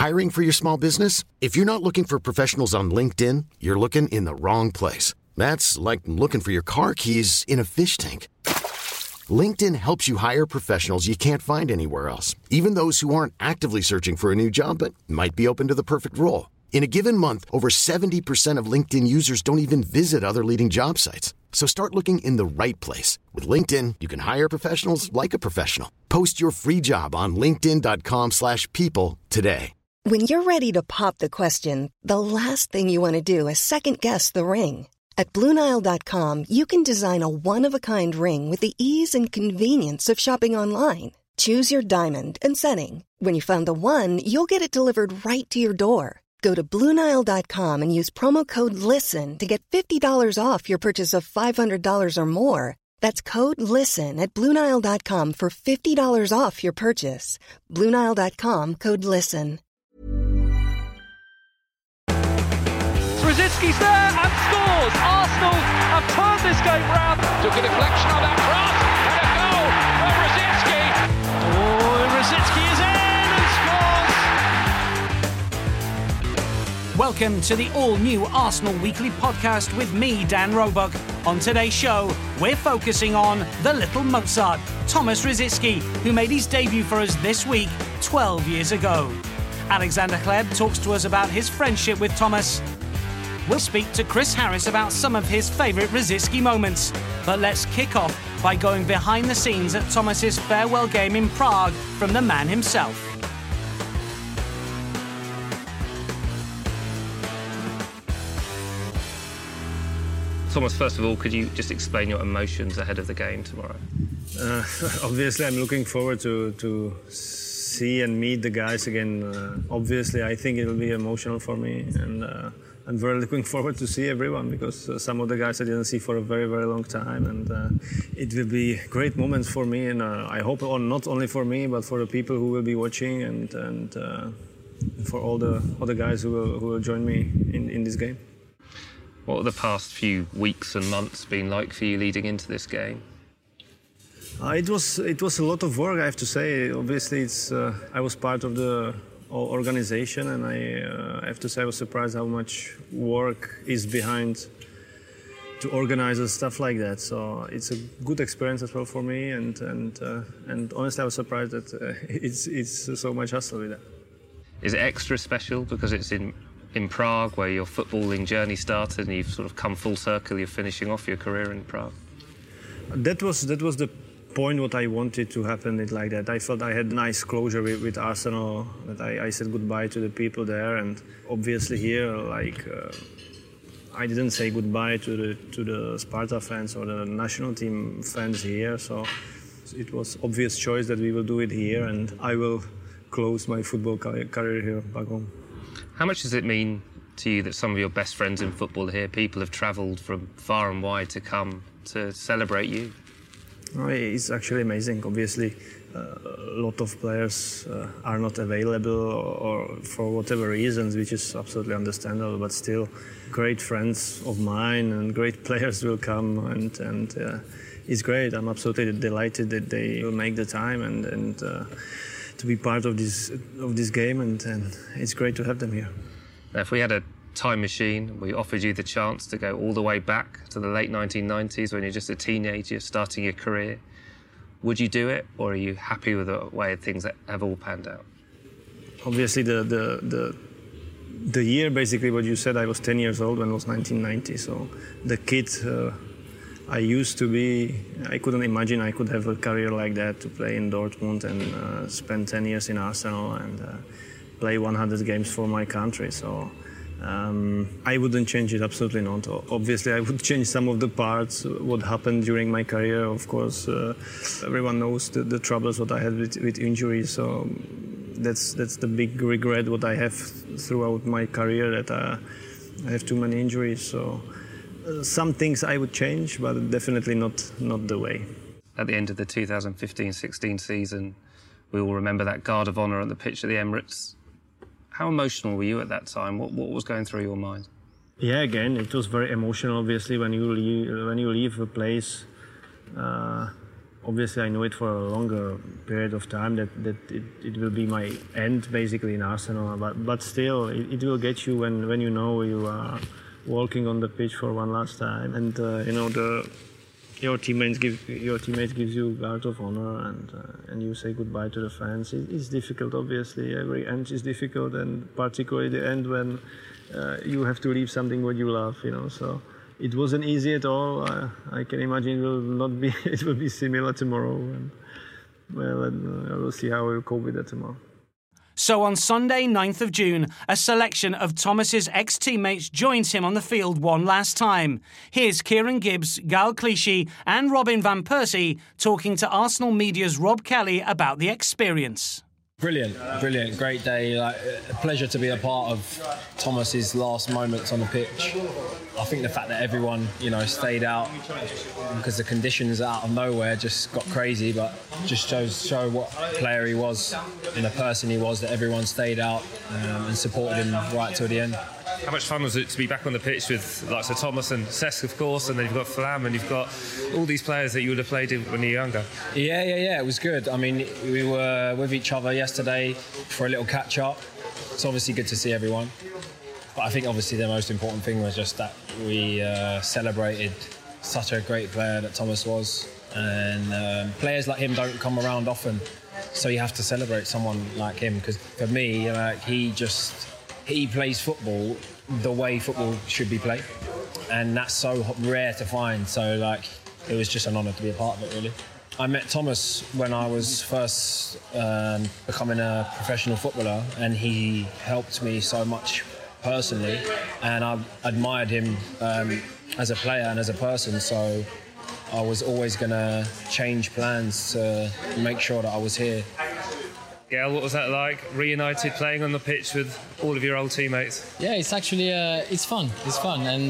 Hiring for your small business? If you're not looking for professionals on LinkedIn, you're looking in the wrong place. That's like looking for your car keys in a fish tank. LinkedIn helps you hire professionals you can't find anywhere else, even those who aren't actively searching for a new job but might be open to the perfect role. In a given month, over 70% of LinkedIn users don't even visit other leading job sites. So start looking in the right place. With LinkedIn, you can hire professionals like a professional. Post your free job on linkedin.com/people today. When you're ready to pop the question, the last thing you want to do is second-guess the ring. At BlueNile.com, you can design a one-of-a-kind ring with the ease and convenience of shopping online. Choose your diamond and setting. When you find the one, you'll get it delivered right to your door. Go to BlueNile.com and use promo code LISTEN to get $50 off your purchase of $500 or more. That's code LISTEN at BlueNile.com for $50 off your purchase. BlueNile.com, code LISTEN. Rosický's there and scores. Arsenal have turned this game round. Took a deflection on that cross and a goal from Rosický. Oh, Rosický is in and scores. Welcome to the all-new Arsenal Weekly podcast with me, Dan Roebuck. On today's show, we're focusing on the little Mozart, Thomas Rosický, who made his debut for us this week, 12 years ago. Alexander Hleb talks to us about his friendship with Thomas. We'll speak to Chris Harris about some of his favourite Rosický moments. But let's kick off by going behind the scenes at Thomas's farewell game in Prague from the man himself. Thomas, first of all, could you just explain your emotions ahead of the game tomorrow? Obviously, I'm looking forward to see and meet the guys again. Obviously, I think it will be emotional for me, and I'm very looking forward to see everyone because some of the guys I didn't see for a very, very long time, and it will be great moments for me, and I hope not only for me but for the people who will be watching and for all the guys who will join me in this game. What have the past few weeks and months been like for you leading into this game? It was a lot of work, I have to say. Obviously, I was part of the organization, and I have to say I was surprised how much work is behind to organize stuff like that. So it's a good experience as well for me, and honestly, I was surprised that it's so much hassle with that. Is it extra special because it's in Prague, where your footballing journey started, and you've sort of come full circle? You're finishing off your career in Prague. That was the point what I wanted to happen it like that. I felt I had nice closure with Arsenal, that I said goodbye to the people there, and obviously here, I didn't say goodbye to the Sparta fans or the national team fans here, so it was obvious choice that we will do it here, and I will close my football career here back home. How much does it mean to you that some of your best friends in football are here? People have travelled from far and wide to come to celebrate you. It's actually amazing. Obviously, a lot of players are not available or for whatever reasons, which is absolutely understandable, but still great friends of mine and great players will come, and it's great. I'm absolutely delighted that they will make the time and to be part of this game, and it's great to have them here. Now, if we had a time machine, we offered you the chance to go all the way back to the late 1990s when you're just a teenager starting your career, would you do it, or are you happy with the way things have all panned out? Obviously, the year, basically what you said, I was 10 years old when it was 1990, so the kid I used to be, I couldn't imagine I could have a career like that, to play in Dortmund and spend 10 years in Arsenal and play 100 games for my country. So I wouldn't change it, absolutely not. Obviously, I would change some of the parts, what happened during my career. Of course, everyone knows the troubles what I had with injuries, so that's the big regret what I have throughout my career, that I have too many injuries. So some things I would change, but definitely not the way. At the end of the 2015-16 season, we all remember that guard of honour at the pitch at the Emirates. How emotional were you at that time? What was going through your mind? Yeah, again, it was very emotional. Obviously, when you leave a place, obviously I knew it for a longer period of time that it will be my end basically in Arsenal. But still, it will get you when you know you are walking on the pitch for one last time, and your teammates gives you guard of honor, and you say goodbye to the fans. It's difficult, obviously. Every end is difficult, and particularly the end when you have to leave something what you love. So. It wasn't easy at all. I can imagine it will not be. It will be similar tomorrow. And I will see how I will cope with that tomorrow. So on Sunday, 9th of June, a selection of Thomas's ex-teammates joins him on the field one last time. Here's Kieran Gibbs, Gal Clichy and Robin van Persie talking to Arsenal media's Rob Kelly about the experience. Brilliant, great day. A pleasure to be a part of Thomas's last moments on the pitch. I think the fact that everyone, stayed out because the conditions out of nowhere just got crazy, but just show what player he was and the person he was, that everyone stayed out and supported him right till the end. How much fun was it to be back on the pitch with like Sir Thomas and Cesc, of course, and then you've got Flam and you've got all these players that you would have played with when you were younger? Yeah, it was good. I mean, we were with each other yesterday for a little catch-up. It's obviously good to see everyone. But I think obviously the most important thing was just that we celebrated such a great player that Thomas was. And players like him don't come around often. So you have to celebrate someone like him, because for me, he plays football the way football should be played, and that's so rare to find. So it was just an honour to be a part of it, really. I met Thomas when I was first becoming a professional footballer, and he helped me so much personally, and I admired him as a player and as a person, so I was always going to change plans to make sure that I was here. Gail, what was that like, reunited, playing on the pitch with all of your old teammates? Yeah, it's actually it's fun, and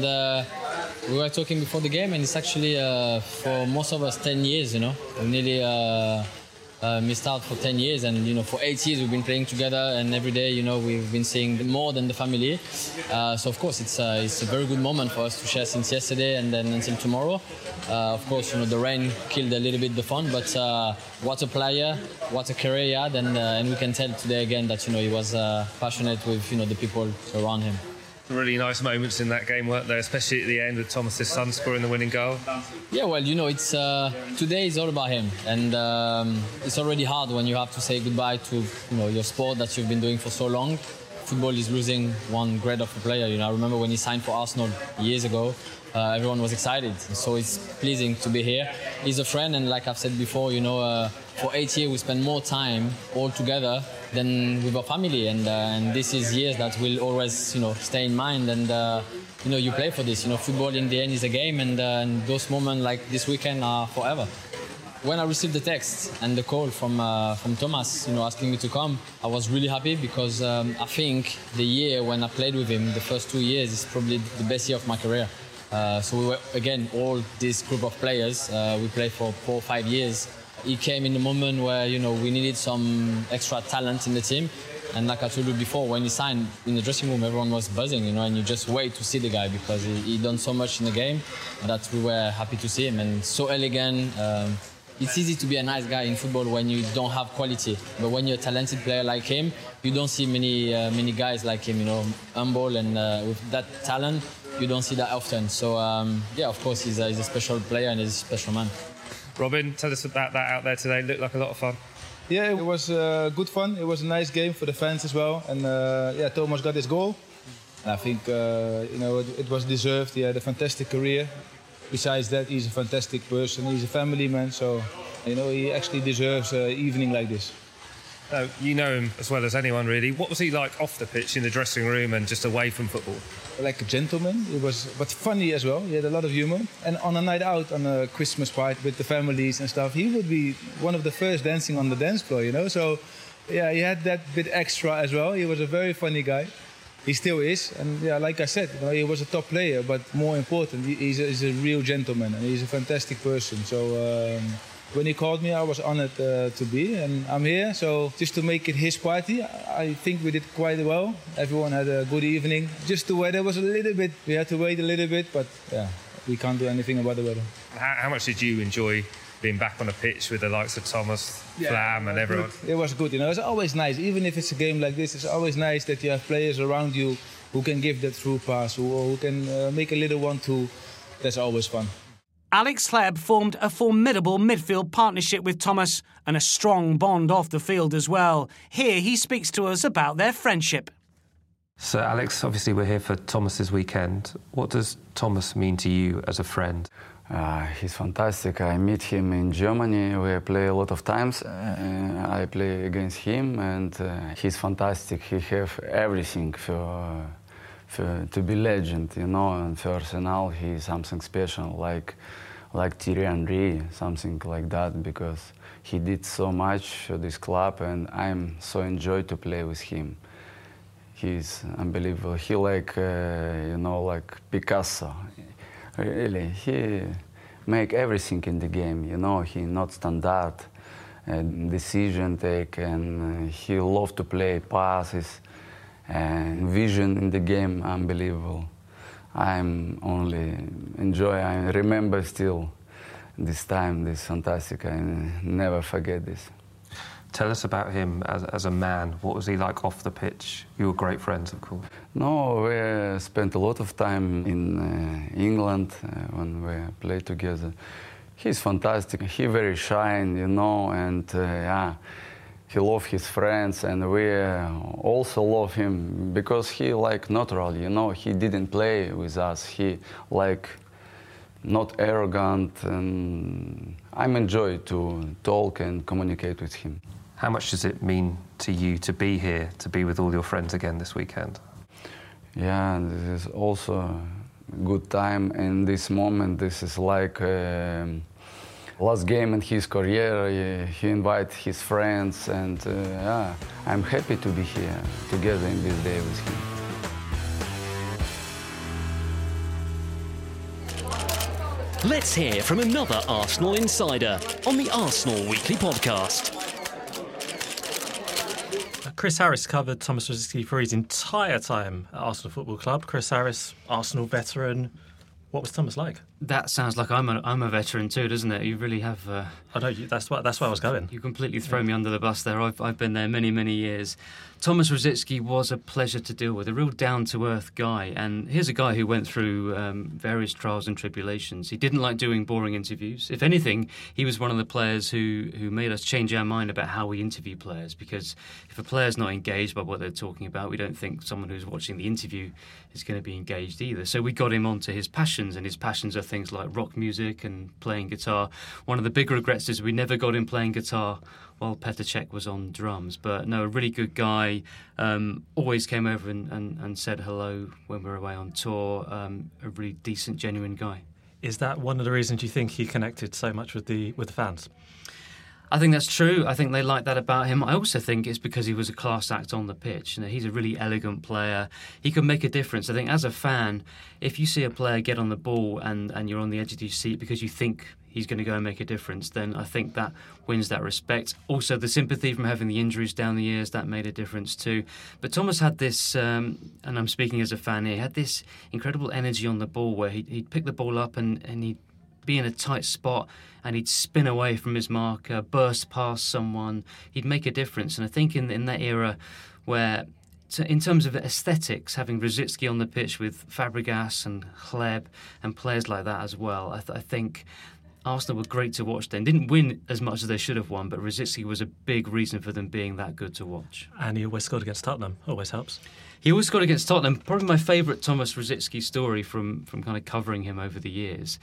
we were talking before the game, and it's actually for most of us 10 years, we nearly missed out for 10 years, and for 8 years we've been playing together, and every day we've been seeing more than the family. So of course it's a very good moment for us to share since yesterday and then until tomorrow. Of course the rain killed a little bit the fun, but what a player, what a career he had, and we can tell today again that he was passionate with the people around him. Really nice moments in that game, weren't there? Especially at the end with Thomas's son scoring the winning goal. Yeah, well, it's today is all about him, and it's already hard when you have to say goodbye to your sport that you've been doing for so long. Football is losing one great of a player. I remember when he signed for Arsenal years ago. Everyone was excited, so it's pleasing to be here. He's a friend, and like I've said before, for 8 years we spend more time all together than with our family, and this is years that will always stay in mind, and you play for this. Football in the end is a game, and those moments like this weekend are forever. When I received the text and the call from Thomas, asking me to come, I was really happy, because I think the year when I played with him, the first 2 years, is probably the best year of my career. So we were, again, all this group of players, we played for 4 or 5 years. He came in a moment where, we needed some extra talent in the team. And like I told you before, when he signed in the dressing room, everyone was buzzing, and you just wait to see the guy, because he done so much in the game that we were happy to see him. And so elegant. It's easy to be a nice guy in football when you don't have quality, but when you're a talented player like him, you don't see many guys like him, humble, and with that talent, you don't see that often. So of course he's a special player and he's a special man. Robin, tell us about that out there today. It looked like a lot of fun. Yeah, it was good fun. It was a nice game for the fans as well, and Thomas got his goal. And I think it was deserved. He had a fantastic career. Besides that, he's a fantastic person. He's a family man, so he actually deserves an evening like this. You know him as well as anyone, really. What was he like off the pitch, in the dressing room, and just away from football? Like a gentleman. But funny as well. He had a lot of humor. And on a night out, on a Christmas party with the families and stuff, he would be one of the first dancing on the dance floor, So, yeah, he had that bit extra as well. He was a very funny guy. He still is, and like I said, he was a top player, but more important, he's a real gentleman, and he's a fantastic person. So when he called me, I was honored to be, and I'm here. So just to make it his party, I think we did quite well. Everyone had a good evening. Just the weather was a little bit, we had to wait a little bit, but we can't do anything about the weather. How much did you enjoy being back on the pitch with the likes of Thomas, Flam and everyone? It was good, It's always nice, even if it's a game like this, it's always nice that you have players around you who can give that through pass, who can make a little 1-2. That's always fun. Alex Hleb formed a formidable midfield partnership with Thomas and a strong bond off the field as well. Here he speaks to us about their friendship. So Alex, obviously we're here for Thomas's weekend. What does Thomas mean to you as a friend? He's fantastic. I meet him in Germany. We play a lot of times. I play against him, and he's fantastic. He have everything to be legend, And for Arsenal, he's something special, like Thierry Henry, something like that, because he did so much for this club, and I'm so enjoyed to play with him. He's unbelievable. He like Picasso. Really, he make everything in the game. He not standard decision take, and he love to play passes and vision in the game. Unbelievable. I'm only enjoy. I remember still this time. This fantastic. I never forget this. Tell us about him as a man. What was he like off the pitch? You were great friends, of course. No, we spent a lot of time in England when we played together. He's fantastic. He very shy, and he loves his friends, and we also love him because he like natural. He didn't play with us. He like not arrogant, and I'm enjoy to talk and communicate with him. How much does it mean to you to be here, to be with all your friends again this weekend? Yeah, this is also a good time. In this moment, this is like last game in his career. He invite his friends, and I'm happy to be here together in this day with him. Let's hear from another Arsenal insider on the Arsenal Weekly Podcast. Chris Harris covered Thomas Rosicky for his entire time at Arsenal Football Club. Chris Harris, Arsenal veteran. What was Thomas like? That sounds like I'm a veteran too, doesn't it? You really have. I know that's where I was going. You completely throw me under the bus there. I've been there many years. Thomas Rosicky was a pleasure to deal with, a real down-to-earth guy. And here's a guy who went through various trials and tribulations. He didn't like doing boring interviews. If anything, he was one of the players who made us change our mind about how we interview players. Because if a player's not engaged by what they're talking about, we don't think someone who's watching the interview is going to be engaged either. So we got him onto his passions, and his passions are things like rock music and playing guitar. One of the big regrets is we never got him playing guitar while Petr Cech was on drums. But no, a really good guy. Always came over and said hello when we were away on tour. A really decent, genuine guy. Is that one of the reasons you think he connected so much with the fans? I think that's true. I think they like that about him. I also think it's because he was a class act on the pitch. He's a really elegant player. He could make a difference. I think as a fan, if you see a player get on the ball and you're on the edge of your seat because you think he's going to go and make a difference, then I think that wins that respect. Also, the sympathy from having the injuries down the years, that made a difference too. But Thomas had this, and I'm speaking as a fan here, had this incredible energy on the ball where he'd pick the ball up and he'd be in a tight spot and he'd spin away from his marker, burst past someone. He'd make a difference. And I think in that era where, in terms of aesthetics, having Rosicky on the pitch with Fabregas and Hleb and players like that as well, I think Arsenal were great to watch then. Didn't win as much as they should have won, but Rosicky was a big reason for them being that good to watch. And he always scored against Tottenham. Always helps. He always scored against Tottenham. Probably my favourite Thomas Rosicky story from kind of covering him over the years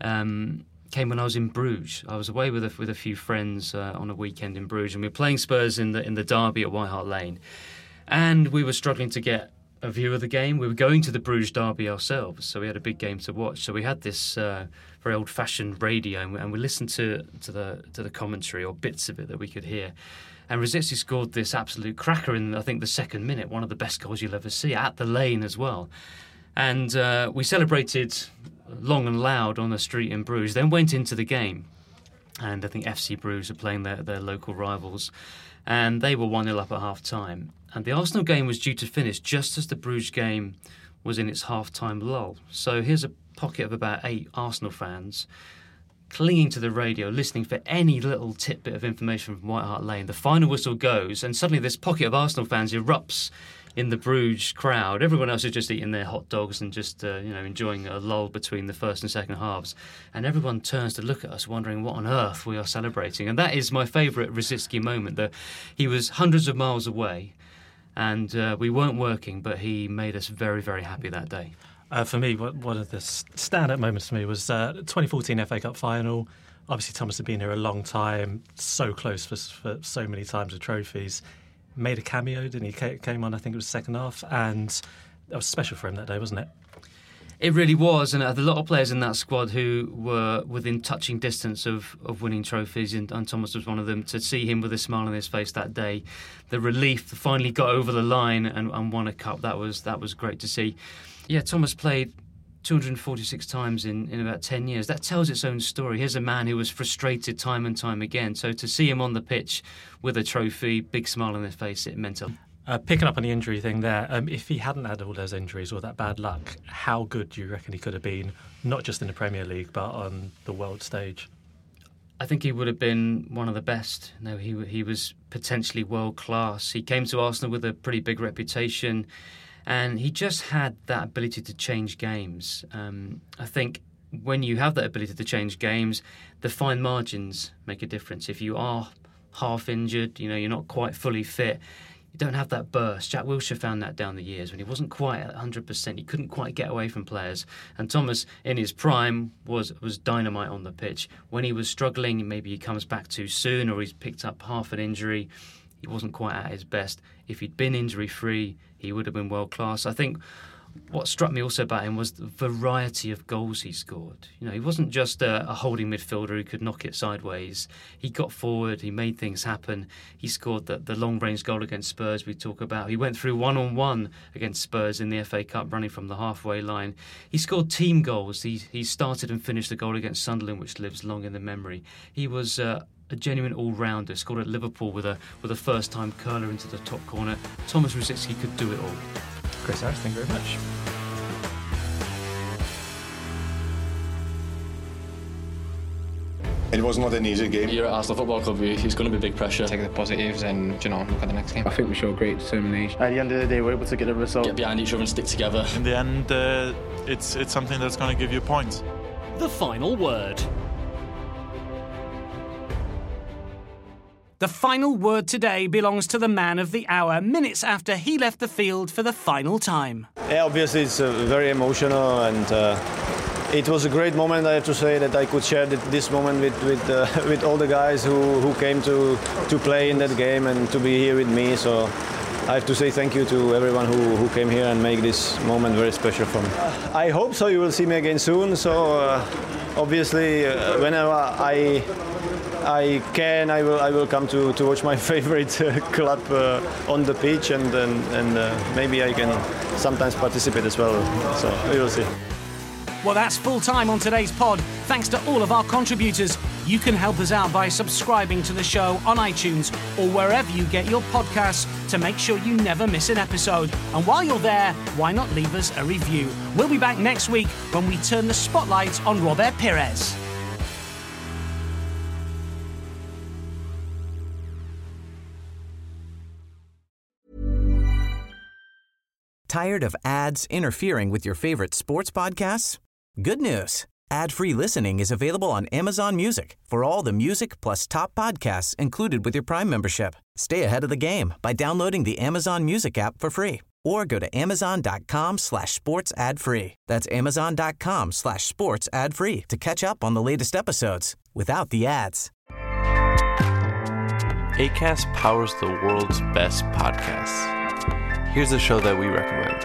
came when I was in Bruges. I was away with a few friends on a weekend in Bruges, and we were playing Spurs in the derby at White Hart Lane, and we were struggling to get a view of the game. We were going to the Bruges derby ourselves, so we had a big game to watch. So we had this very old-fashioned radio, and we listened to the commentary or bits of it that we could hear. And Rosicky scored this absolute cracker in, I think, the second minute, one of the best goals you'll ever see, at the Lane as well. And we celebrated long and loud on the street in Bruges, then went into the game. And I think FC Bruges are playing their local rivals. And they were 1-0 up at half-time. And the Arsenal game was due to finish just as the Bruges game was in its half-time lull. So here's a pocket of about 8 Arsenal fans clinging to the radio, listening for any little tidbit of information from White Hart Lane. The final whistle goes, and suddenly this pocket of Arsenal fans erupts in the Bruges crowd. Everyone else is just eating their hot dogs and just enjoying a lull between the first and second halves. And everyone turns to look at us, wondering what on earth we are celebrating. And that is my favourite Rosicky moment. That he was hundreds of miles away, and we weren't working, but he made us very, very happy that day. For me, one of the standout moments for me was 2014 FA Cup final. Obviously, Thomas had been here a long time, so close for so many times with trophies. Made a cameo, didn't he? Came on, I think it was second half, and that was special for him that day, wasn't it? It really was, and a lot of players in that squad who were within touching distance of winning trophies, and Thomas was one of them. To see him with a smile on his face that day, the relief, finally got over the line and won a cup, that was great to see. Yeah, Thomas played 246 times in about 10 years. That tells its own story. Here's a man who was frustrated time and time again. So to see him on the pitch with a trophy, big smile on his face, it meant a lot. Picking up on the injury thing there, if he hadn't had all those injuries or that bad luck, how good do you reckon he could have been, not just in the Premier League, but on the world stage? I think he would have been one of the best. No, he was potentially world class. He came to Arsenal with a pretty big reputation, and he just had that ability to change games. I think when you have that ability to change games, the fine margins make a difference. If you are half injured, you're not quite fully fit, you don't have that burst. Jack Wilshere found that down the years when he wasn't quite at 100%. He couldn't quite get away from players. And Thomas, in his prime, was dynamite on the pitch. When he was struggling, maybe he comes back too soon or he's picked up half an injury. He wasn't quite at his best. If he'd been injury-free, he would have been world-class. I think what struck me also about him was the variety of goals he scored. He wasn't just a holding midfielder who could knock it sideways. He got forward, he made things happen. He scored the long-range goal against Spurs we talk about. He went through one-on-one against Spurs in the FA Cup, running from the halfway line. He scored team goals. He started and finished the goal against Sunderland, which lives long in the memory. He was a genuine all-rounder. Scored at Liverpool with a first-time curler into the top corner. Thomas Rosicky could do it all. Chris Harris, thank you very much. It was not an easy game. You're at Arsenal Football Club, it's going to be big pressure. Take the positives and, look at the next game. I think we showed great determination. At the end of the day, we're able to get a result. Get behind each other and stick together. In the end, it's something that's going to give you points. The final word. The final word today belongs to the man of the hour, minutes after he left the field for the final time. Yeah, obviously it's very emotional, and it was a great moment. I have to say that I could share this moment with all the guys who came to play in that game and to be here with me. So I have to say thank you to everyone who came here and make this moment very special for me. I hope so. You will see me again soon. So obviously, whenever I can, I will come to watch my favorite club on the pitch, and maybe I can sometimes participate as well. So we will see. Well, that's full time on today's pod. Thanks to all of our contributors. You can help us out by subscribing to the show on iTunes or wherever you get your podcasts to make sure you never miss an episode. And while you're there, why not leave us a review? We'll be back next week when we turn the spotlight on Robert Pires. Tired of ads interfering with your favorite sports podcasts? Good news. Ad-free listening is available on Amazon Music for all the music plus top podcasts included with your Prime membership. Stay ahead of the game by downloading the Amazon Music app for free or go to amazon.com/sports ad free. That's amazon.com/sports ad free to catch up on the latest episodes without the ads. Acast powers the world's best podcasts. Here's a show that we recommend.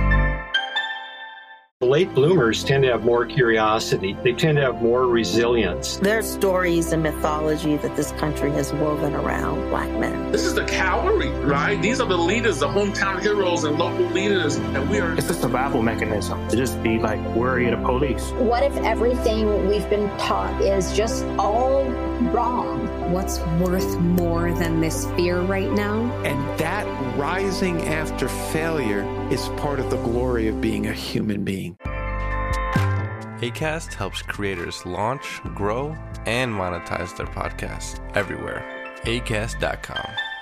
Late bloomers tend to have more curiosity. They tend to have more resilience. There's stories and mythology that this country has woven around Black men. This is the cavalry, right? These are the leaders, the hometown heroes and local leaders. And we are... It's a survival mechanism to just be like worry of the police. What if everything we've been taught is just all wrong? What's worth more than this fear right now? And that rising after failure is part of the glory of being a human being. Acast helps creators launch, grow, and monetize their podcasts everywhere. Acast.com.